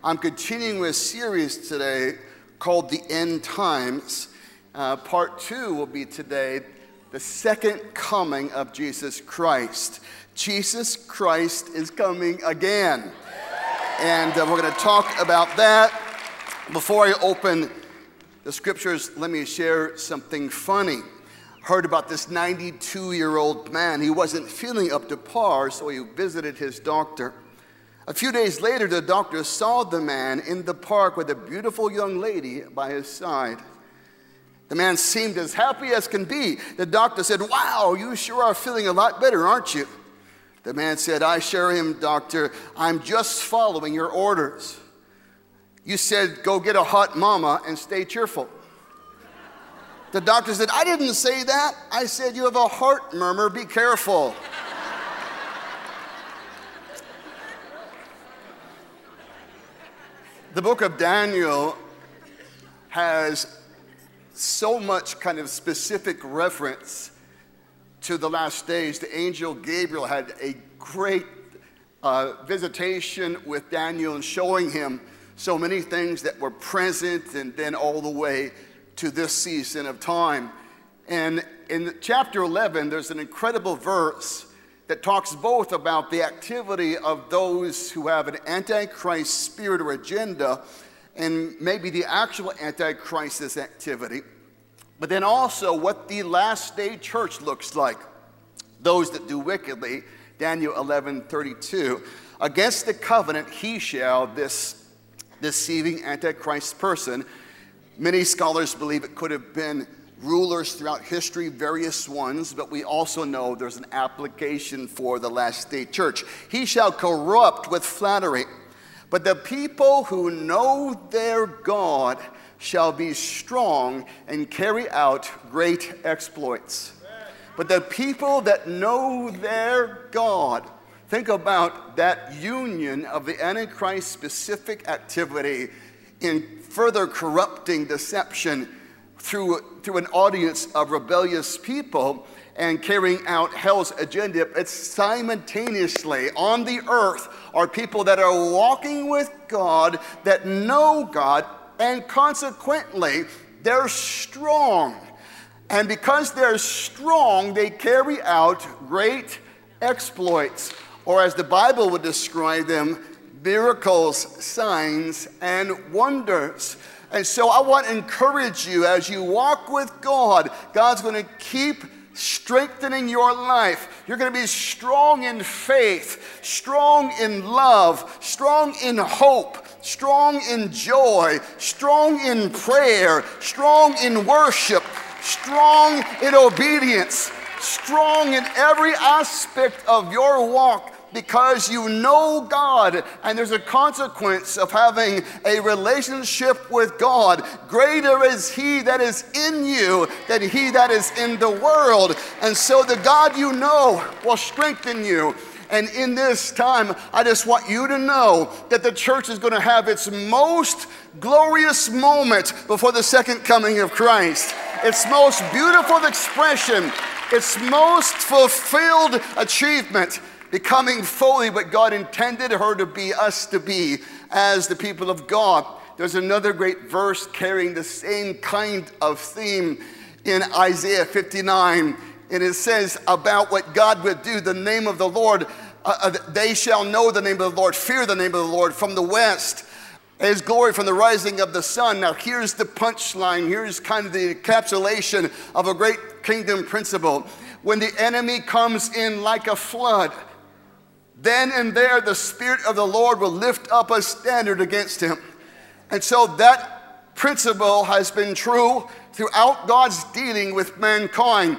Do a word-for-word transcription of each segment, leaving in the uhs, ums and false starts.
I'm continuing with a series today called The End Times. Uh, part two will be today, the second coming of Jesus Christ. Jesus Christ is coming again. And uh, we're going to talk about that. Before I open the scriptures, let me share something funny. Heard about this ninety-two-year-old man. He wasn't feeling up to par, so he visited his doctor. A few days later, the doctor saw the man in the park with a beautiful young lady by his side. The man seemed as happy as can be. The doctor said, "Wow, you sure are feeling a lot better, aren't you?" The man said, "I sure am, doctor. I'm just following your orders. You said, go get a hot mama and stay cheerful." The doctor said, "I didn't say that. I said you have a heart murmur. Be careful." The book of Daniel has so much kind of specific reference to the last days. The angel Gabriel had a great uh, visitation with Daniel and showing him so many things that were present and then all the way to this season of time. And in chapter eleven, there's an incredible verse that talks both about the activity of those who have an antichrist spirit or agenda and maybe the actual antichrist's activity, but then also what the last day church looks like. Those that do wickedly, Daniel eleven thirty-two, against the covenant he shall, this deceiving antichrist person. Many scholars believe it could have been rulers throughout history, various ones, but we also know there's an application for the last day church. He shall corrupt with flattery, but the people who know their God shall be strong and carry out great exploits. But the people that know their God, think about that union of the Antichrist specific activity in further corrupting deception through, through an audience of rebellious people and carrying out hell's agenda. It's simultaneously on the earth are people that are walking with God, that know God, and consequently, they're strong. And because they're strong, they carry out great exploits, or as the Bible would describe them, miracles, signs, and wonders. And so I want to encourage you as you walk with God, God's going to keep strengthening your life. You're going to be strong in faith, strong in love, strong in hope, strong in joy, strong in prayer, strong in worship, strong in obedience, strong in every aspect of your walk, because you know God, and there's a consequence of having a relationship with God. Greater is He that is in you than he that is in the world. And so the God you know will strengthen you. And in this time, I just want you to know that the church is going to have its most glorious moment before the second coming of Christ. Its most beautiful expression, its most fulfilled achievement, becoming fully what God intended her to be, us to be, as the people of God. There's another great verse carrying the same kind of theme in Isaiah fifty-nine. And it says about what God would do, the name of the Lord. Uh, they shall know the name of the Lord, fear the name of the Lord from the west. His glory from the rising of the sun. Now here's the punchline. Here's kind of the encapsulation of a great kingdom principle. When the enemy comes in like a flood, then and there the Spirit of the Lord will lift up a standard against him. And so that principle has been true throughout God's dealing with mankind.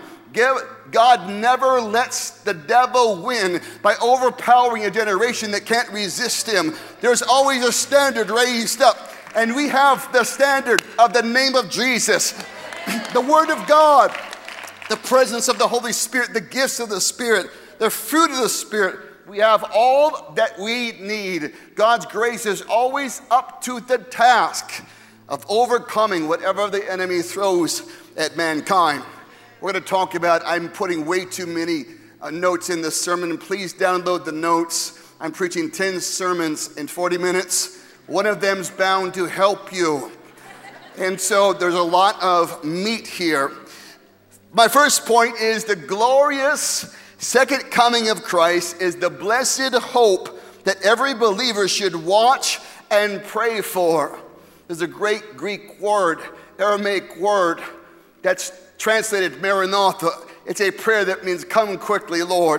God never lets the devil win by overpowering a generation that can't resist him. There's always a standard raised up, and we have the standard of the name of Jesus, the Word of God, the presence of the Holy Spirit, the gifts of the Spirit, the fruit of the Spirit. We have all that we need. God's grace is always up to the task of overcoming whatever the enemy throws at mankind. We're going to talk about, I'm putting way too many uh, notes in this sermon, and please download the notes. I'm preaching ten sermons in forty minutes. One of them's bound to help you. And so there's a lot of meat here. My first point is the glorious second coming of Christ is the blessed hope that every believer should watch and pray for. There's a great Greek word, Aramaic word, that's translated Maranatha. It's a prayer that means come quickly, Lord.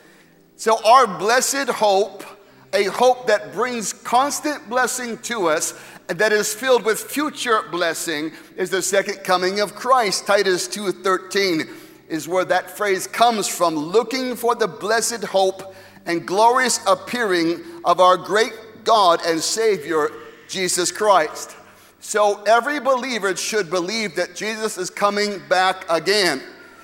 So our blessed hope, a hope that brings constant blessing to us, and that is filled with future blessing, is the second coming of Christ. Titus two thirteen is where that phrase comes from, looking for the blessed hope and glorious appearing of our great God and Savior, Jesus Christ. So every believer should believe that Jesus is coming back again.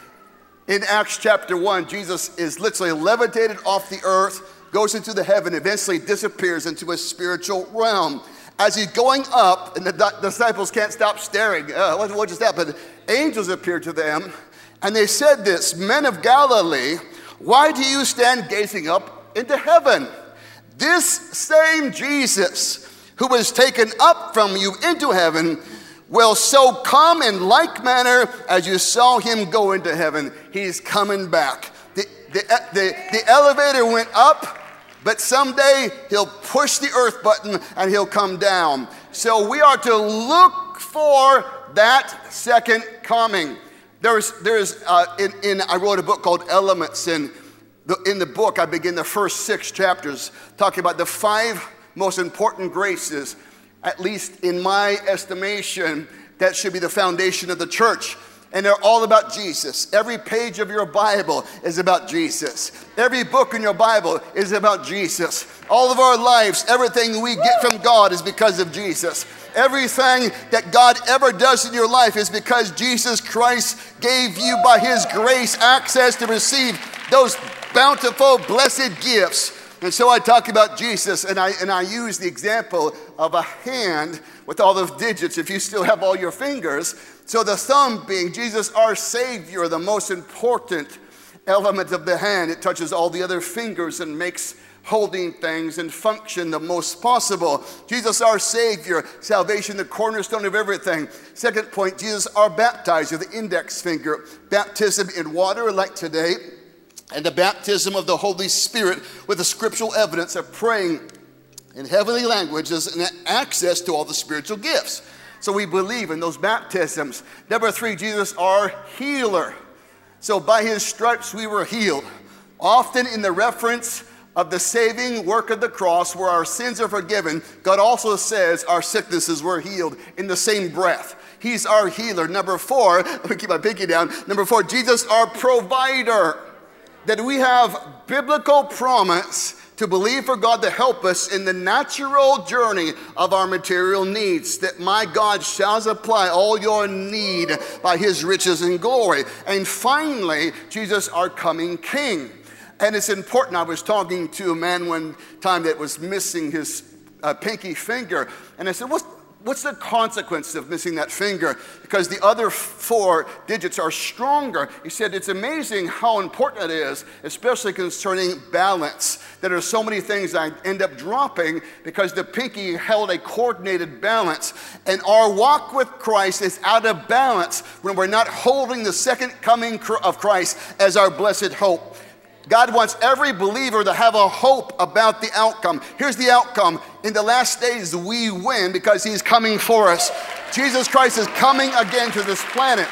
In Acts chapter one, Jesus is literally levitated off the earth, goes into the heaven, eventually disappears into a spiritual realm. As he's going up, and the disciples can't stop staring, uh, what, what just happened? Angels appeared to them, and they said this, men of Galilee, why do you stand gazing up into heaven? This same Jesus who was taken up from you into heaven will so come in like manner as you saw him go into heaven. He's coming back. The, the, the, the elevator went up, but someday he'll push the earth button and he'll come down. So we are to look for that second coming. There's, there's uh, in, in, I wrote a book called Elements, and the, in the book I begin the first six chapters talking about the five most important graces, at least in my estimation, that should be the foundation of the church. And they're all about Jesus. Every page of your Bible is about Jesus. Every book in your Bible is about Jesus. All of our lives, everything we get from God is because of Jesus. Everything that God ever does in your life is because Jesus Christ gave you by his grace access to receive those bountiful, blessed gifts. And so I talk about Jesus, and I, and I use the example of a hand with all those digits, if you still have all your fingers. So the thumb being Jesus, our Savior, the most important element of the hand. It touches all the other fingers and makes holding things and function the most possible. Jesus, our Savior, salvation, the cornerstone of everything. Second point, Jesus, our baptizer, the index finger. Baptism in water like today, and the baptism of the Holy Spirit with the scriptural evidence of praying in heavenly languages and access to all the spiritual gifts. So we believe in those baptisms. Number three, Jesus, our healer. So by his stripes we were healed. Often in the reference of the saving work of the cross where our sins are forgiven, God also says our sicknesses were healed in the same breath. He's our healer. Number four, let me keep my pinky down. Number four, Jesus, our provider. That we have biblical promise to believe for God to help us in the natural journey of our material needs, that my God shall supply all your need by his riches and glory. And finally, Jesus, our coming King. And it's important. I was talking to a man one time that was missing his uh, pinky finger, and I said, what's What's the consequence of missing that finger? Because the other four digits are stronger. He said, it's amazing how important it is, especially concerning balance. That there are so many things I end up dropping because the pinky held a coordinated balance. And our walk with Christ is out of balance when we're not holding the second coming of Christ as our blessed hope. God wants every believer to have a hope about the outcome. Here's the outcome. In the last days, we win because he's coming for us. Jesus Christ is coming again to this planet.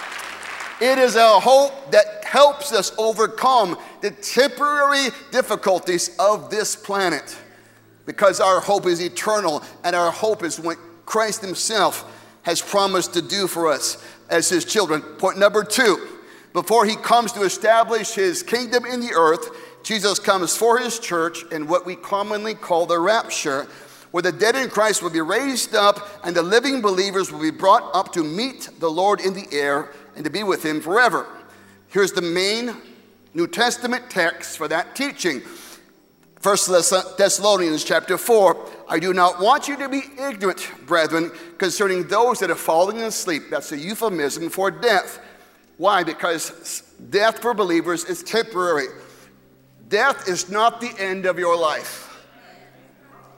It is a hope that helps us overcome the temporary difficulties of this planet because our hope is eternal, and our hope is what Christ himself has promised to do for us as his children. Point number two. Before he comes to establish his kingdom in the earth, Jesus comes for his church in what we commonly call the rapture, where the dead in Christ will be raised up and the living believers will be brought up to meet the Lord in the air and to be with him forever. Here's the main New Testament text for that teaching. First Thessalonians chapter four, I do not want you to be ignorant, brethren, concerning those that have fallen asleep. That's a euphemism for death. Why? Because death for believers is temporary. Death is not the end of your life.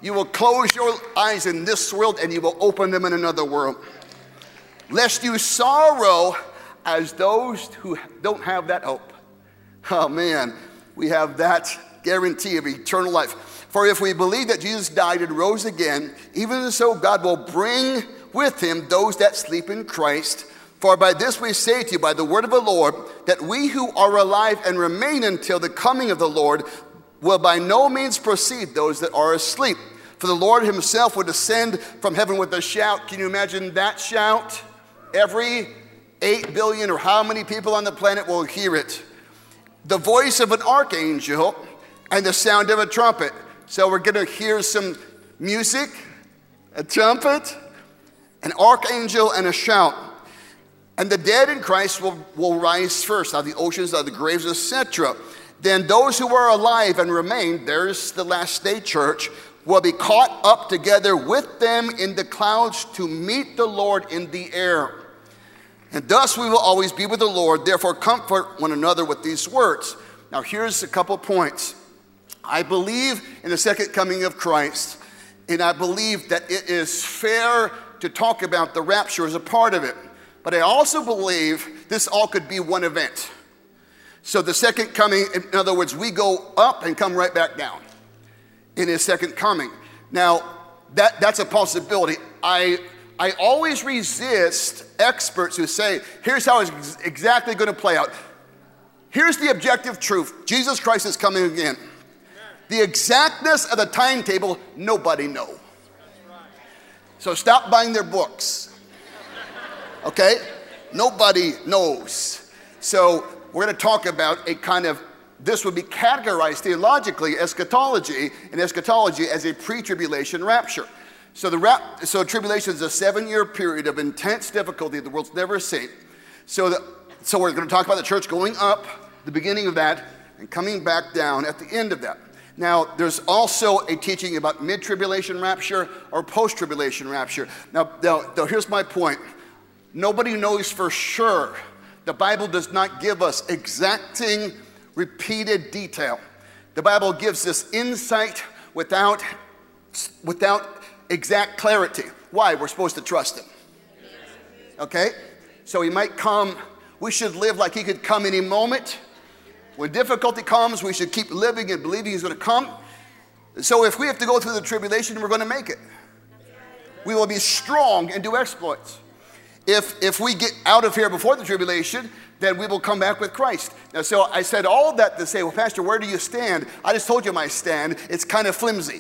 You will close your eyes in this world and you will open them in another world. Lest you sorrow as those who don't have that hope. Oh man, we have that guarantee of eternal life. For if we believe that Jesus died and rose again, even so God will bring with him those that sleep in Christ. For by this we say to you, by the word of the Lord, that we who are alive and remain until the coming of the Lord will by no means precede those that are asleep. For the Lord himself will descend from heaven with a shout. Can you imagine that shout? Every eight billion or how many people on the planet will hear it. The voice of an archangel and the sound of a trumpet. So we're going to hear some music, a trumpet, an archangel, and a shout. And the dead in Christ will, will rise first out of the oceans, out of the graves, et cetera. Then those who are alive and remain, there's the last day church, will be caught up together with them in the clouds to meet the Lord in the air. And thus we will always be with the Lord. Therefore comfort one another with these words. Now here's a couple points. I believe in the second coming of Christ. And I believe that it is fair to talk about the rapture as a part of it. But I also believe this all could be one event. So the second coming, in other words, we go up and come right back down in his second coming. Now, that, that's a possibility. I, I always resist experts who say, here's how it's exactly going to play out. Here's the objective truth. Jesus Christ is coming again. The exactness of the timetable, nobody knows. So stop buying their books. Okay? Nobody knows. So we're going to talk about a kind of, this would be categorized theologically, eschatology, and eschatology as a pre-tribulation rapture. So the rap, so tribulation is a seven-year period of intense difficulty the world's never seen. So, the, so we're going to talk about the church going up, the beginning of that, and coming back down at the end of that. Now, there's also a teaching about mid-tribulation rapture or post-tribulation rapture. Now, now, now, here's my point. Nobody knows for sure. The Bible does not give us exacting, repeated detail. The Bible gives us insight without, without exact clarity. Why? We're supposed to trust him. Okay? So he might come. We should live like he could come any moment. When difficulty comes, we should keep living and believing he's going to come. So if we have to go through the tribulation, we're going to make it. We will be strong and do exploits. If, if we get out of here before the tribulation, then we will come back with Christ. Now, so I said all that to say, well, Pastor, where do you stand? I just told you my stand. It's kind of flimsy.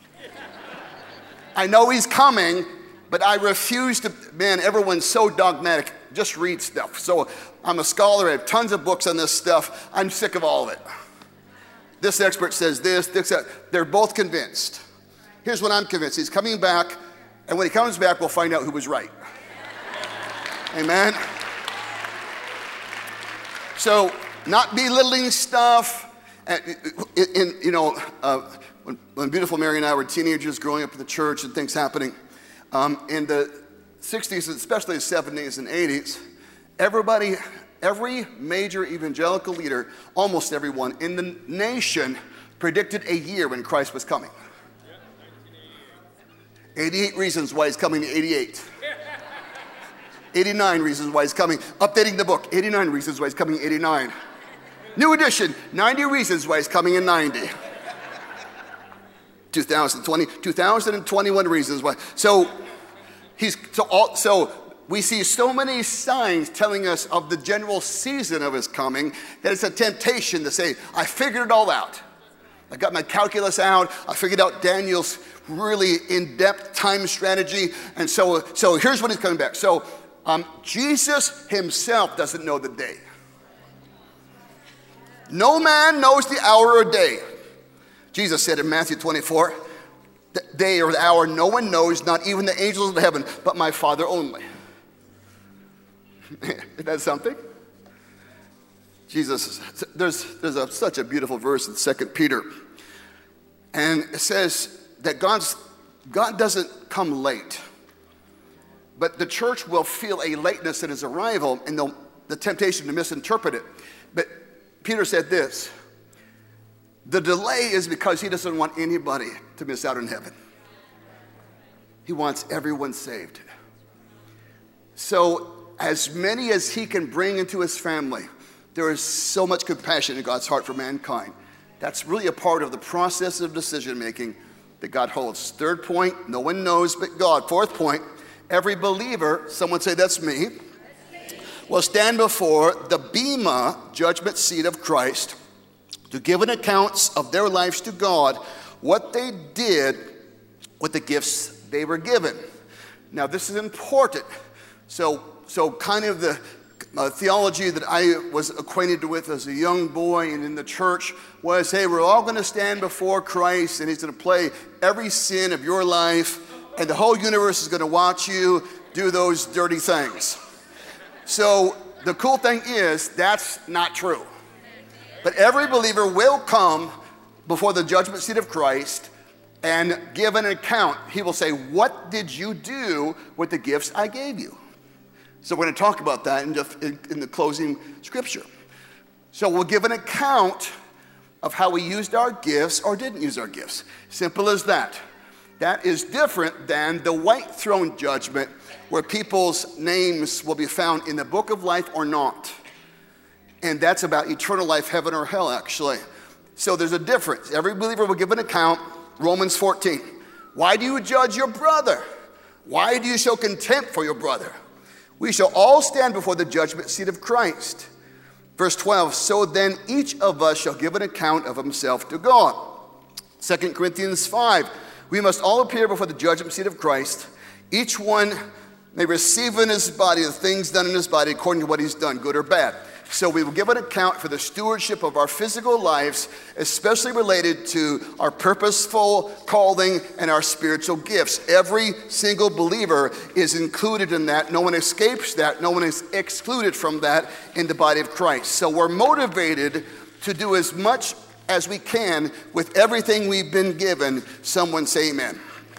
I know he's coming, but I refuse to, man, everyone's so dogmatic. Just read stuff. So I'm a scholar. I have tons of books on this stuff. I'm sick of all of it. This expert says this, this, that. They're both convinced. Here's what I'm convinced. He's coming back, and when he comes back, we'll find out who was right. Amen? So, not belittling stuff. And, in, in, you know, uh, when, when beautiful Mary and I were teenagers growing up in the church and things happening, um, in the sixties, especially the seventies and eighties, everybody, every major evangelical leader, almost everyone in the nation, predicted a year when Christ was coming. eighty-eight reasons why he's coming to eighty-eight. eighty-nine reasons why he's coming. Updating the book, eighty-nine reasons why he's coming eighty-nine. New edition, ninety reasons why he's coming in ninety. two thousand twenty, two thousand twenty-one reasons why. So he's so, all, so we see so many signs telling us of the general season of his coming that it's a temptation to say, I figured it all out. I got my calculus out. I figured out Daniel's really in-depth time strategy. And so, so here's when he's coming back. So um, Jesus himself doesn't know the day. No man knows the hour or day. Jesus said in Matthew twenty-four, the day or the hour no one knows, not even the angels of heaven, but my Father only. Isn't that something? Jesus, there's, there's a, such a beautiful verse in Second Peter. And it says that God's, God doesn't come late. But the church will feel a lateness in his arrival and the, the temptation to misinterpret it. But Peter said this, the delay is because he doesn't want anybody to miss out on heaven. He wants everyone saved. So as many as he can bring into his family, there is so much compassion in God's heart for mankind. That's really a part of the process of decision making that God holds. Third point, no one knows but God. Fourth point, every believer, someone say that's me, will stand before the Bema, judgment seat of Christ, to give an account of their lives to God, what they did with the gifts they were given. Now this is important. So, so kind of the uh, theology that I was acquainted with as a young boy and in the church was, hey, we're all going to stand before Christ and he's going to play every sin of your life and the whole universe is going to watch you do those dirty things. So the cool thing is that's not true. But every believer will come before the judgment seat of Christ and give an account. He will say, what did you do with the gifts I gave you? So we're going to talk about that in, just, in, in the closing scripture. So we'll give an account of how we used our gifts or didn't use our gifts. Simple as that. That is different than the white throne judgment where people's names will be found in the book of life or not. And that's about eternal life, heaven or hell, actually. So there's a difference. Every believer will give an account. Romans fourteen. Why do you judge your brother? Why do you show contempt for your brother? We shall all stand before the judgment seat of Christ. Verse twelve, so then each of us shall give an account of himself to God. Second Corinthians five, we must all appear before the judgment seat of Christ. Each one may receive in his body the things done in his body according to what he's done, good or bad. So we will give an account for the stewardship of our physical lives, especially related to our purposeful calling and our spiritual gifts. Every single believer is included in that. No one escapes that. No one is excluded from that in the body of Christ. So we're motivated to do as much as we can with everything we've been given. Someone say amen.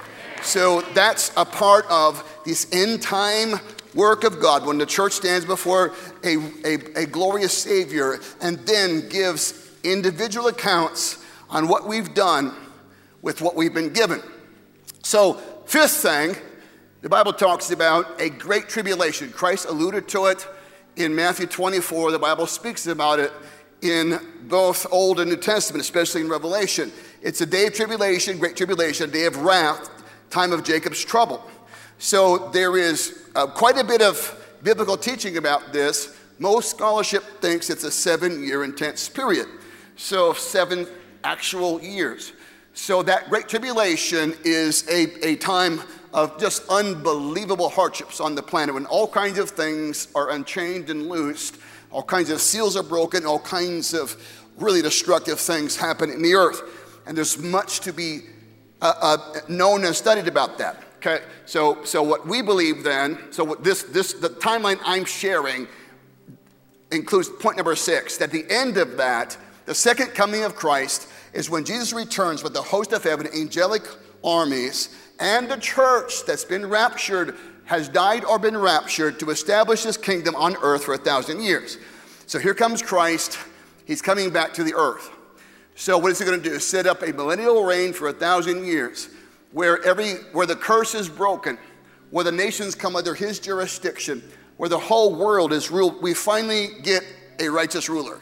So that's a part of this end time work of God when the church stands before a, a, a glorious Savior and then gives individual accounts on what we've done with what we've been given. So, fifth thing, the Bible talks about a great tribulation. Christ alluded to it in Matthew twenty-four. The Bible speaks about it in both Old and New Testament, especially in Revelation. It's a day of tribulation, great tribulation, a day of wrath, time of Jacob's trouble. So there is uh, quite a bit of biblical teaching about this. Most scholarship thinks it's a seven-year intense period. So seven actual years. So that great tribulation is a, a time of just unbelievable hardships on the planet when all kinds of things are unchained and loosed, all kinds of seals are broken, all kinds of really destructive things happen in the earth. And there's much to be uh, uh, known and studied about that. Okay, so so what we believe then, so what this this the timeline I'm sharing includes point number six, that the end of that, the second coming of Christ, is when Jesus returns with the host of heaven, angelic armies, and the church that's been raptured, has died or been raptured to establish his kingdom on earth for a thousand years. So here comes Christ, he's coming back to the earth. So what is he going to do? Set up a millennial reign for a thousand years. Where every where the curse is broken, where the nations come under his jurisdiction, where the whole world is ruled, we finally get a righteous ruler.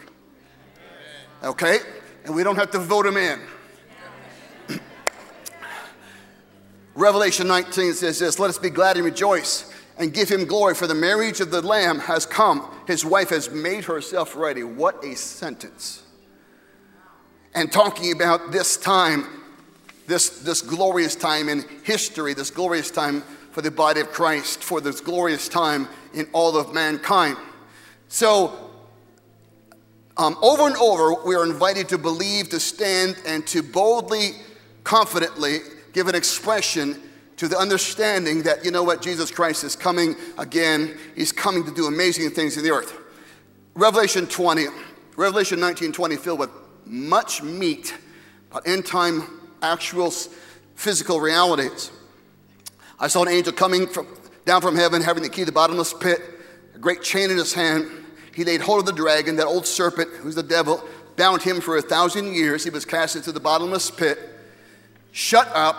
Okay? And we don't have to vote him in. Revelation nineteen says this, let us be glad and rejoice and give him glory, for the marriage of the Lamb has come. His wife has made herself ready. What a sentence. And talking about this time, This, this glorious time in history, this glorious time for the body of Christ, for this glorious time in all of mankind. So, um, over and over, we are invited to believe, to stand, and to boldly, confidently give an expression to the understanding that, you know what, Jesus Christ is coming again. He's coming to do amazing things in the earth. Revelation twenty, Revelation nineteen twenty, filled with much meat about end time actual physical realities. I saw an angel coming from, down from heaven, having the key to the bottomless pit, a great chain in his hand. He laid hold of the dragon, that old serpent, who's the devil, bound him for a thousand years. He was cast into the bottomless pit, shut up,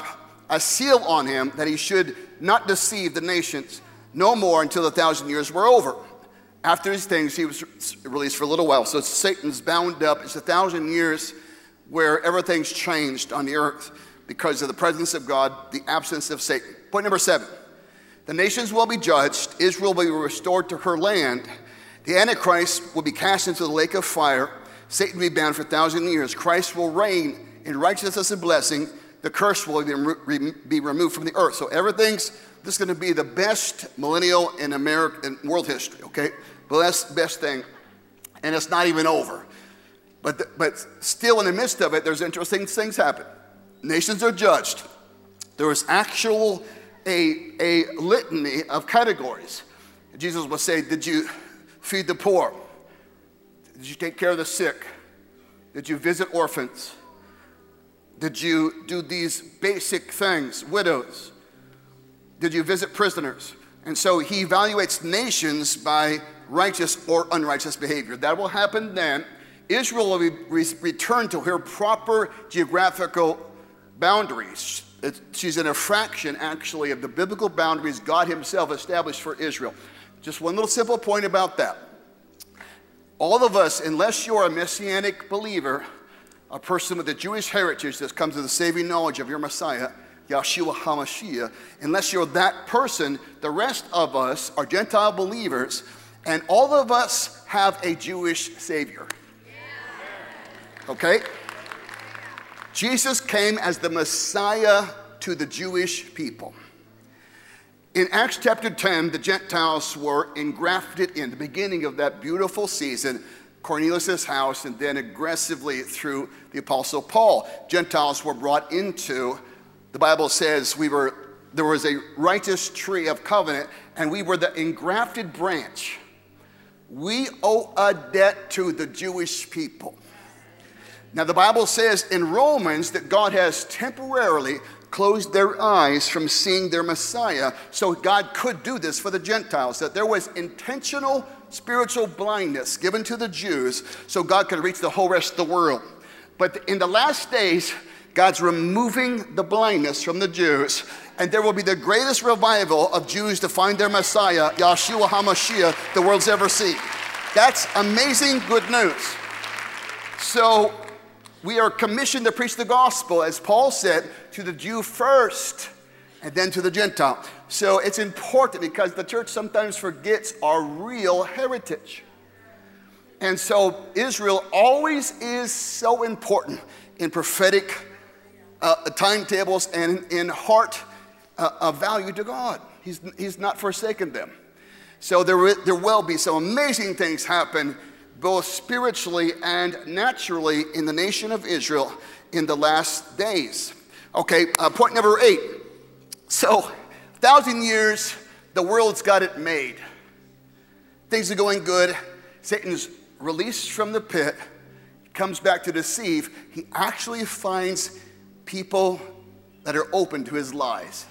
a seal on him that he should not deceive the nations no more until the thousand years were over. After these things, he was released for a little while. So Satan's bound up. It's a thousand years where everything's changed on the earth because of the presence of God, the absence of Satan. Point number seven. The nations will be judged. Israel will be restored to her land. The Antichrist will be cast into the lake of fire. Satan will be bound for a thousand years. Christ will reign in righteousness and blessing. The curse will be removed from the earth. So everything's, this is going to be the best millennial in American in world history, okay? Best, best thing. And it's not even over. But, the, but still in the midst of it, there's interesting things happen. Nations are judged. There is actual a, a litany of categories. Jesus will say, did you feed the poor? Did you take care of the sick? Did you visit orphans? Did you do these basic things, widows? Did you visit prisoners? And so he evaluates nations by righteous or unrighteous behavior. That will happen then. Israel will be re- returned to her proper geographical boundaries. It, she's in a fraction, actually, of the biblical boundaries God himself established for Israel. Just one little simple point about that. All of us, unless you're a messianic believer, a person with a Jewish heritage that comes to the saving knowledge of your Messiah, Yeshua HaMashiach, unless you're that person, the rest of us are Gentile believers, and all of us have a Jewish Savior. Okay? Jesus came as the Messiah to the Jewish people. In Acts chapter ten, the Gentiles were engrafted in the beginning of that beautiful season, Cornelius' house, and then aggressively through the Apostle Paul. Gentiles were brought into, the Bible says, we were there was a righteous tree of covenant, and we were the engrafted branch. We owe a debt to the Jewish people. Now, the Bible says in Romans that God has temporarily closed their eyes from seeing their Messiah, so God could do this for the Gentiles, that there was intentional spiritual blindness given to the Jews so God could reach the whole rest of the world. But in the last days, God's removing the blindness from the Jews, and there will be the greatest revival of Jews to find their Messiah, Yeshua HaMashiach, the world's ever seen. That's amazing good news. So we are commissioned to preach the gospel, as Paul said, to the Jew first, and then to the Gentile. So it's important because the church sometimes forgets our real heritage. And so Israel always is so important in prophetic uh, timetables and in heart uh, of value to God. He's, he's not forsaken them. So there, there will be some amazing things happen both spiritually and naturally in the nation of Israel in the last days. Okay, uh, point number eight. So, a thousand years, the world's got it made. Things are going good. Satan's released from the pit, comes back to deceive. He actually finds people that are open to his lies.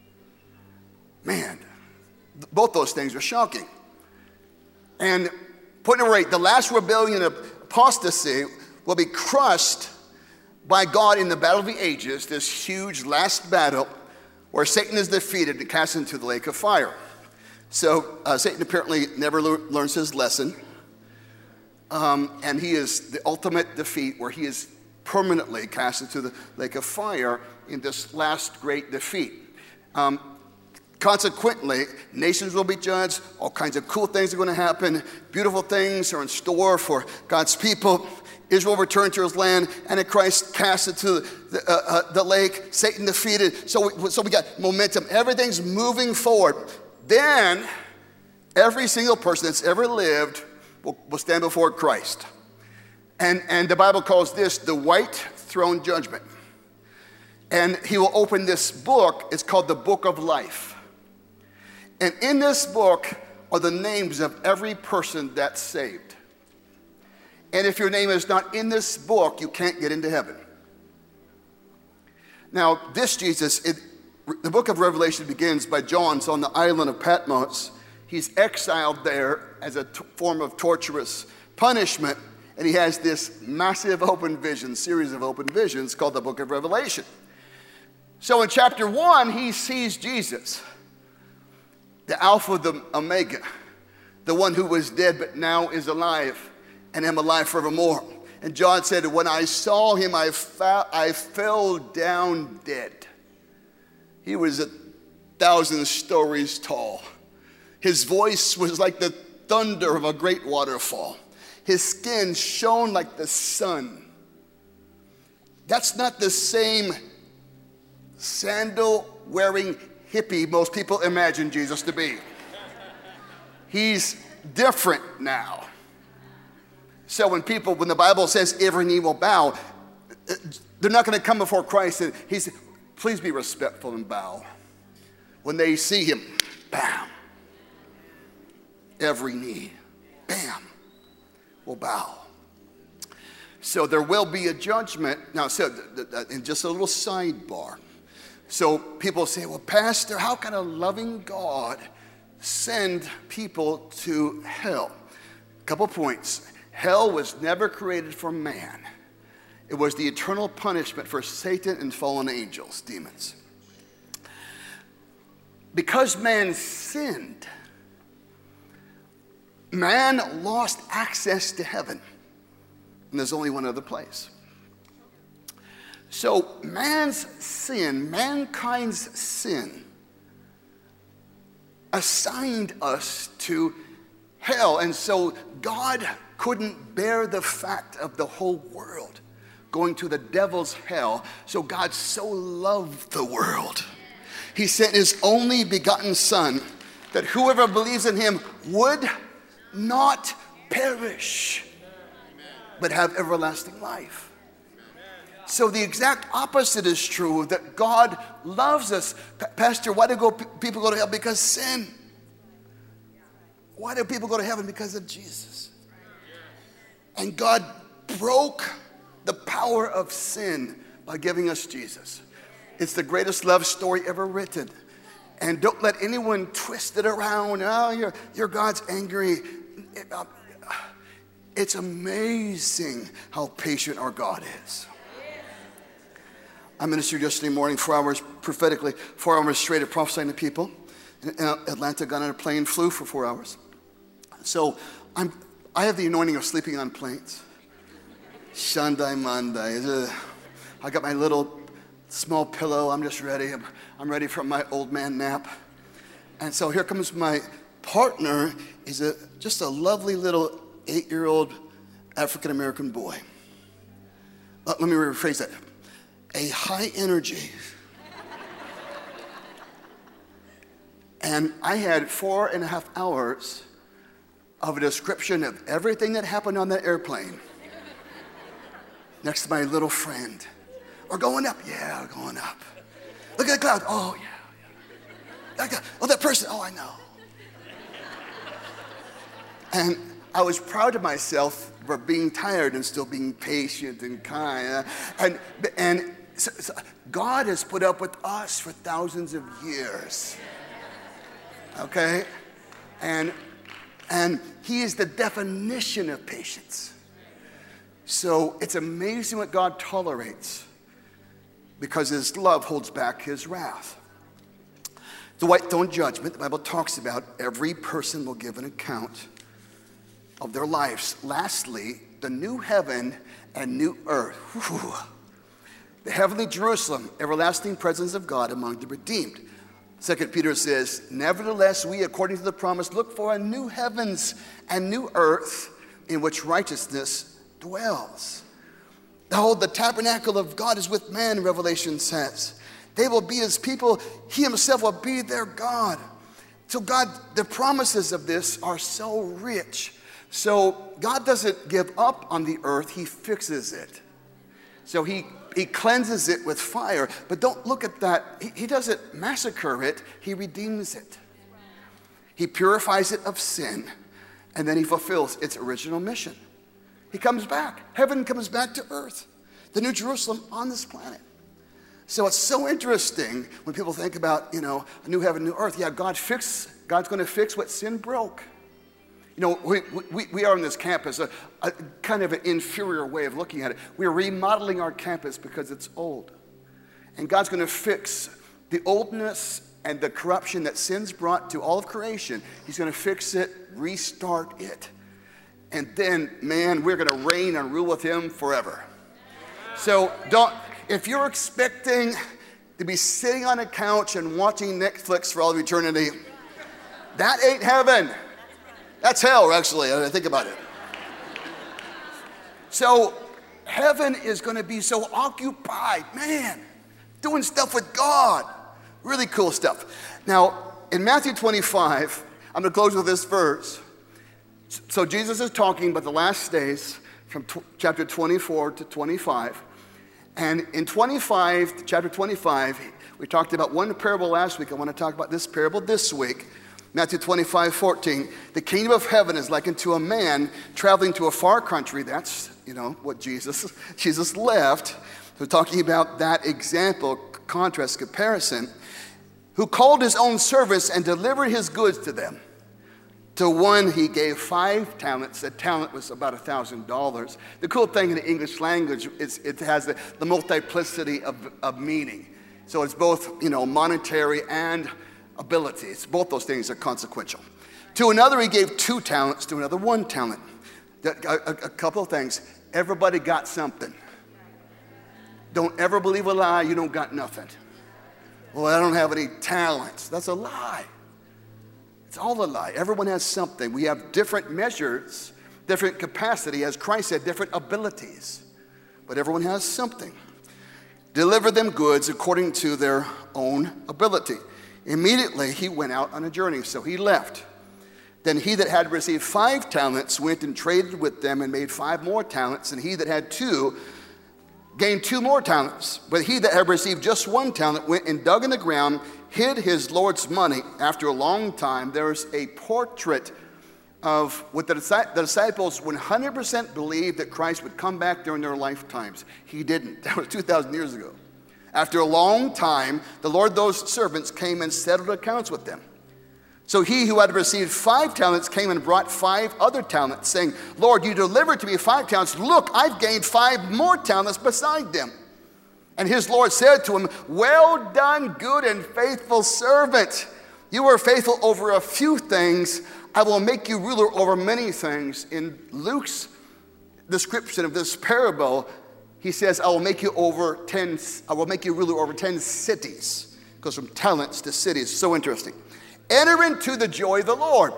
Man, both those things are shocking. And point number eight, the last rebellion of apostasy will be crushed by God in the battle of the ages, this huge last battle where Satan is defeated and cast into the lake of fire. So uh, Satan apparently never le- learns his lesson. Um, and he is the ultimate defeat where he is permanently cast into the lake of fire in this last great defeat. Um, Consequently, nations will be judged. All kinds of cool things are going to happen. Beautiful things are in store for God's people. Israel returned to his land. Antichrist cast into the, uh, uh, the lake. Satan defeated. So we, so we got momentum. Everything's moving forward. Then, every single person that's ever lived will, will stand before Christ. And, and the Bible calls this the white throne judgment. And he will open this book. It's called the Book of Life. And in this book are the names of every person that's saved. And if your name is not in this book, you can't get into heaven. Now, this Jesus, it, the book of Revelation begins by John's on the island of Patmos. He's exiled there as a t- form of torturous punishment. And he has this massive open vision, series of open visions called the book of Revelation. So in chapter one, he sees Jesus, the Alpha, the Omega, the one who was dead but now is alive and am alive forevermore. And John said, when I saw him, I, fa- I fell down dead. He was a thousand stories tall. His voice was like the thunder of a great waterfall. His skin shone like the sun. That's not the same sandal-wearing hippie most people imagine Jesus to be. He's different now. So when people, when the Bible says every knee will bow, they're not going to come before Christ and he said, please be respectful and bow. When they see him, bam, every knee, bam, will bow. So there will be a judgment. Now, so and just a little sidebar. So people say, well, Pastor, how can a loving God send people to hell? A couple points. Hell was never created for man. It was the eternal punishment for Satan and fallen angels, demons. Because man sinned, man lost access to heaven. And there's only one other place. So man's sin, mankind's sin, assigned us to hell. And so God couldn't bear the fact of the whole world going to the devil's hell. So God so loved the world. He sent his only begotten Son, that whoever believes in him would not perish, but have everlasting life. So the exact opposite is true, that God loves us. Pastor, why do go, people go to hell? Because sin. Why do people go to heaven? Because of Jesus. And God broke the power of sin by giving us Jesus. It's the greatest love story ever written. And don't let anyone twist it around. Oh, you're, you're God's angry. It's amazing how patient our God is. I ministered yesterday morning, four hours prophetically, four hours straight of prophesying to people. In Atlanta, got on a plane, flew for four hours. So I'm, I have the anointing of sleeping on planes. Shandai Mandai. I got my little small pillow. I'm just ready. I'm, I'm ready for my old man nap. And so here comes my partner. He's a, just a lovely little eight-year-old African-American boy. Uh, let me rephrase that. A high energy. And I had four and a half hours of a description of everything that happened on that airplane. Next to my little friend. We're going up. Yeah, we're going up. Look at the cloud. Oh, yeah. yeah. Oh, that person. Oh, I know. And I was proud of myself for being tired and still being patient and kind. And, and so, so God has put up with us for thousands of years. Okay? And, and he is the definition of patience. So it's amazing what God tolerates because his love holds back his wrath. The white throne judgment, the Bible talks about every person will give an account of their lives. Lastly, the new heaven and new earth. Whew. The heavenly Jerusalem, everlasting presence of God among the redeemed. Second Peter says, nevertheless, we, according to the promise, look for a new heavens and new earth in which righteousness dwells. Behold, the tabernacle of God is with man, Revelation says. They will be his people. He himself will be their God. So God, the promises of this are so rich. So God doesn't give up on the earth, he fixes it. So he, he cleanses it with fire. But don't look at that. He, he doesn't massacre it, he redeems it. He purifies it of sin, and then he fulfills its original mission. He comes back. Heaven comes back to earth. The New Jerusalem on this planet. So it's so interesting when people think about, you know, a new heaven, new earth. Yeah, God fix, God's going to fix what sin broke. You know, we, we, we are on this campus, a, a kind of an inferior way of looking at it. We're remodeling our campus because it's old. And God's going to fix the oldness and the corruption that sin's brought to all of creation. He's going to fix it, restart it. And then, man, we're going to reign and rule with him forever. So don't, if you're expecting to be sitting on a couch and watching Netflix for all of eternity, that ain't heaven. That's hell, actually, I think about it. So heaven is going to be so occupied, man, doing stuff with God. Really cool stuff. Now, in Matthew twenty-five, I'm going to close with this verse. So Jesus is talking about the last days from t- chapter twenty-four to twenty-five. And in twenty-five, chapter twenty-five, we talked about one parable last week. I want to talk about this parable this week. Matthew twenty-five, fourteen. The kingdom of heaven is likened to a man traveling to a far country. That's, you know, what Jesus, Jesus left. So talking about that example, contrast, comparison. Who called his own servants and delivered his goods to them. To one he gave five talents. A talent was about a thousand dollars. The cool thing in the English language is it has the, the multiplicity of, of meaning. So it's both, you know, monetary and abilities. Both those things are consequential. To another he gave two talents. To another one talent. A, a, a couple of things. Everybody got something. Don't ever believe a lie. You don't got nothing. Well, I don't have any talents. That's a lie. It's all a lie. Everyone has something. We have different measures, different capacity, as Christ said, different abilities. But everyone has something. Deliver them goods according to their own ability. Immediately he went out on a journey, so he left. Then he that had received five talents went and traded with them and made five more talents. And he that had two gained two more talents. But he that had received just one talent went and dug in the ground, hid his Lord's money. After a long time, there's a portrait of what the, the disciples one hundred percent believed that Christ would come back during their lifetimes. He didn't. That was two thousand years ago. After a long time, the Lord, those servants came and settled accounts with them. So he who had received five talents came and brought five other talents, saying, Lord, you delivered to me five talents. Look, I've gained five more talents beside them. And his Lord said to him, well done, good and faithful servant. You were faithful over a few things. I will make you ruler over many things. In Luke's description of this parable, he says, I will make you over ten, I will make you ruler over ten cities. It goes from talents to cities. So interesting. Enter into the joy of the Lord.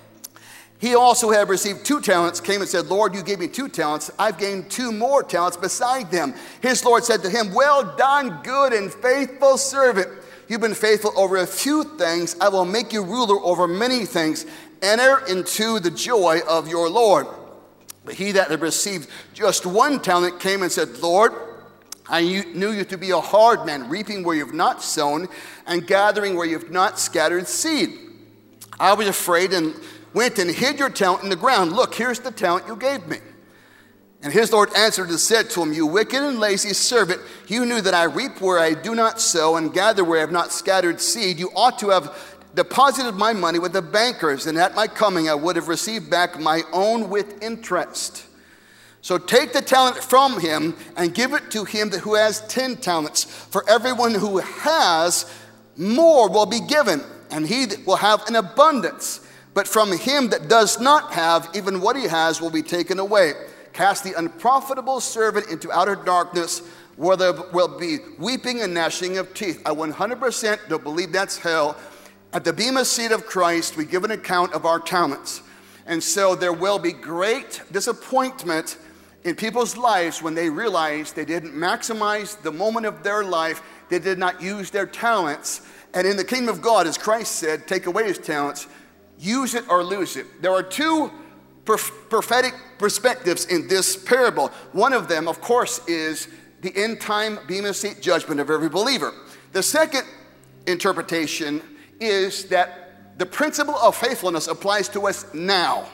He also had received two talents, came and said, Lord, you gave me two talents. I've gained two more talents beside them. His Lord said to him, well done, good and faithful servant. You've been faithful over a few things. I will make you ruler over many things. Enter into the joy of your Lord. But he that had received just one talent came and said, Lord, I knew you to be a hard man, reaping where you've not sown and gathering where you've not scattered seed. I was afraid and went and hid your talent in the ground. Look, here's the talent you gave me. And his Lord answered and said to him, you wicked and lazy servant, you knew that I reap where I do not sow and gather where I have not scattered seed. You ought to have deposited my money with the bankers, and at my coming I would have received back my own with interest. So take the talent from him and give it to him who has ten talents. For everyone who has, more will be given, and he will have an abundance. But from him that does not have, even what he has will be taken away. Cast the unprofitable servant into outer darkness, where there will be weeping and gnashing of teeth. I one hundred percent don't believe that's hell. At the bema seat of Christ, we give an account of our talents. And so there will be great disappointment in people's lives when they realize they didn't maximize the moment of their life, they did not use their talents. And in the kingdom of God, as Christ said, take away his talents, use it or lose it. There are two prophetic perspectives in this parable. One of them, of course, is the end time bema seat judgment of every believer. The second interpretation is that the principle of faithfulness applies to us now.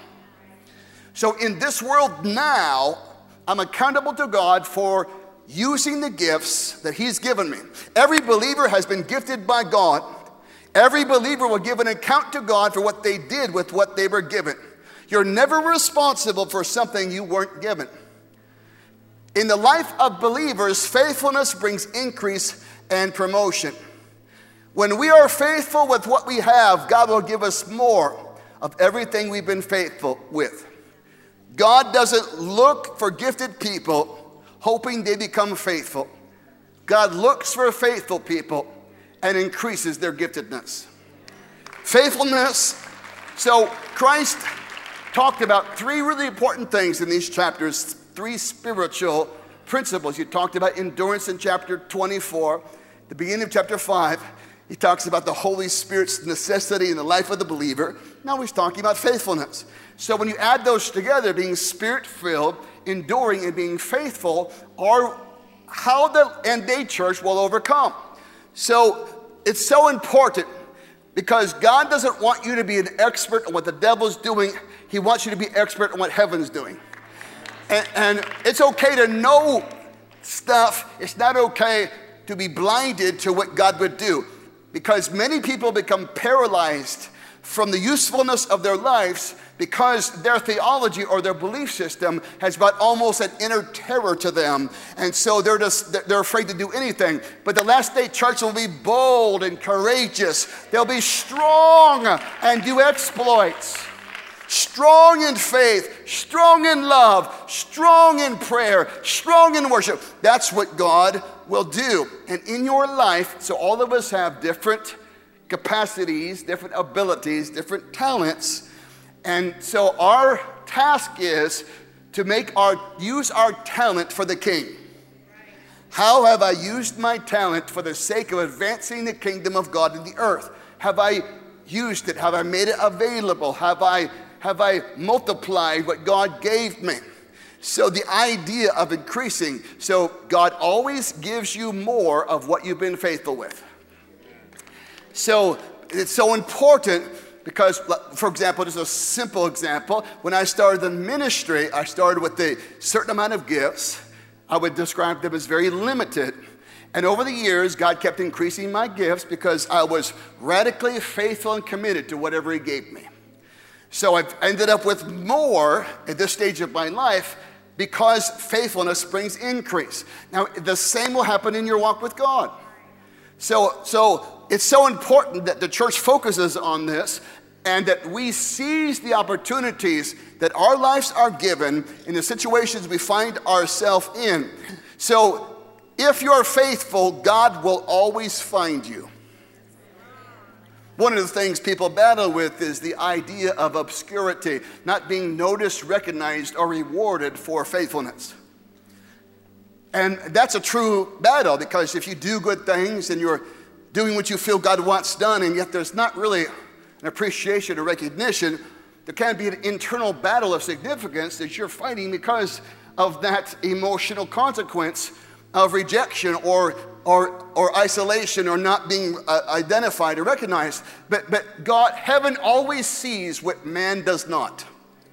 So in this world now, I'm accountable to God for using the gifts that he's given me. Every believer has been gifted by God. Every believer will give an account to God for what they did with what they were given. You're never responsible for something you weren't given. In the life of believers, faithfulness brings increase and promotion. When we are faithful with what we have, God will give us more of everything we've been faithful with. God doesn't look for gifted people hoping they become faithful. God looks for faithful people and increases their giftedness. Faithfulness. So Christ talked about three really important things in these chapters, three spiritual principles. He talked about endurance in chapter twenty-four. The beginning of chapter five, he talks about the Holy Spirit's necessity in the life of the believer. Now he's talking about faithfulness. So when you add those together, being spirit-filled, enduring, and being faithful, are how the end day church will overcome. So it's so important because God doesn't want you to be an expert on what the devil's doing. He wants you to be expert on what heaven's doing. And, and it's okay to know stuff. It's not okay to be blinded to what God would do, because many people become paralyzed from the usefulness of their lives because their theology or their belief system has brought almost an inner terror to them. And so they're just, they're afraid to do anything. But the last day church will be bold and courageous. They'll be strong and do exploits. Strong in faith, strong in love, strong in prayer, strong in worship. That's what God will do. And in your life, so all of us have different capacities, different abilities, different talents. And so our task is to make our, use our talent for the King. How have I used my talent for the sake of advancing the kingdom of God in the earth? Have I used it? Have I made it available? Have I, have I multiplied what God gave me? So the idea of increasing, so God always gives you more of what you've been faithful with. So it's so important because, for example, just a simple example, when I started the ministry, I started with a certain amount of gifts. I would describe them as very limited. And over the years, God kept increasing my gifts because I was radically faithful and committed to whatever He gave me. So I've ended up with more at this stage of my life because faithfulness brings increase. Now, the same will happen in your walk with God. So, so it's so important that the church focuses on this and that we seize the opportunities that our lives are given in the situations we find ourselves in. So if you're faithful, God will always find you. One of the things people battle with is the idea of obscurity, not being noticed, recognized, or rewarded for faithfulness. And that's a true battle, because if you do good things and you're doing what you feel God wants done, and yet there's not really an appreciation or recognition, there can be an internal battle of significance that you're fighting because of that emotional consequence of rejection or or or isolation or not being uh, identified or recognized. But but God, heaven always sees what man does not.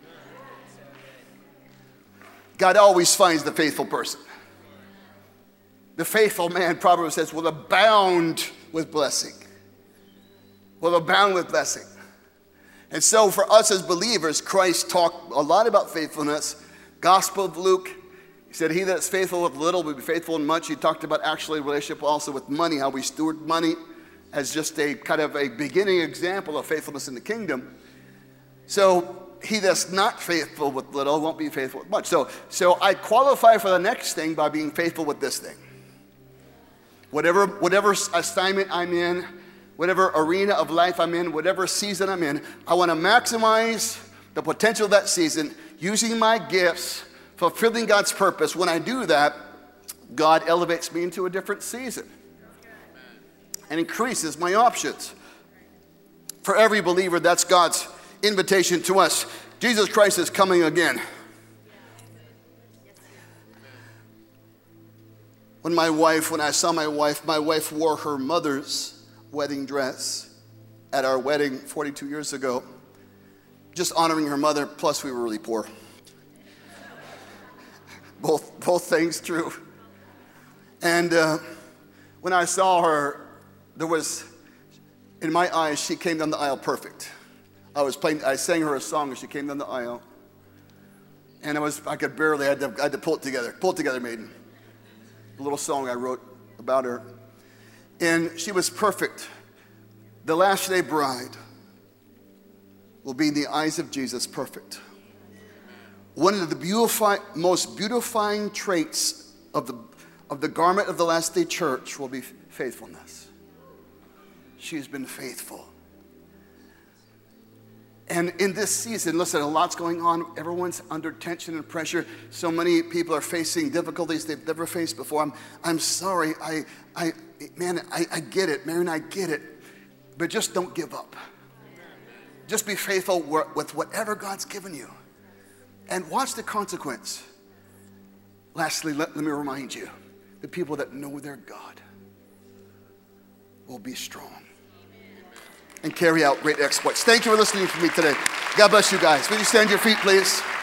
God always finds the faithful person. The faithful man, Proverbs says, will abound with blessing. Will abound with blessing. And so for us as believers, Christ talked a lot about faithfulness. Gospel of Luke, he said, he that's faithful with little will be faithful in much. He talked about actually a relationship also with money, how we steward money as just a kind of a beginning example of faithfulness in the kingdom. So he that's not faithful with little won't be faithful with much. So, so I qualify for the next thing by being faithful with this thing. Whatever, whatever assignment I'm in, whatever arena of life I'm in, whatever season I'm in, I want to maximize the potential of that season, using my gifts, fulfilling God's purpose. When I do that, God elevates me into a different season and increases my options. For every believer, that's God's invitation to us. Jesus Christ is coming again. When my wife, when I saw my wife, my wife wore her mother's wedding dress at our wedding forty-two years ago, just honoring her mother, plus we were really poor. Both, both things true. And uh, when I saw her, there was, in my eyes, she came down the aisle perfect. I was playing, I sang her a song and she came down the aisle. And I was, I could barely, I had to, I had to pull it together, pull it together, maiden. A little song I wrote about her. And she was perfect. The last day bride will be in the eyes of Jesus perfect. One of the beautify, most beautifying traits of the, of the garment of the last day church will be faithfulness. She's been faithful. And in this season, listen, a lot's going on. Everyone's under tension and pressure. So many people are facing difficulties they've never faced before. I'm, I'm sorry. I, I, man, I, I get it. Mary and I get it. But just don't give up. Just be faithful with whatever God's given you. And watch the consequence. Lastly, let, let me remind you, the people that know their God will be strong and carry out great exploits. Thank you for listening to me today. God bless you guys. Will you stand to your feet, please?